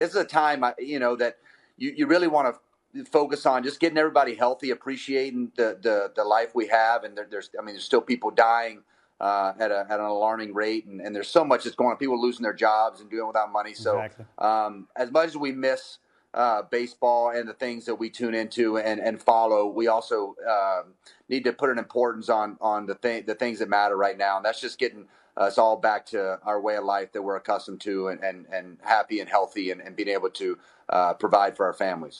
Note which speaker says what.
Speaker 1: this is a time, that you really want to focus on just getting everybody healthy, appreciating the life we have. And there's still people dying at an alarming rate. And there's so much that's going on. People losing their jobs and doing without money. So
Speaker 2: Exactly.
Speaker 1: as much as we miss baseball and the things that we tune into and follow, we also need to put an importance on the things that matter right now. And that's just getting us all back to our way of life that we're accustomed to, and happy and healthy, and being able to provide for our families.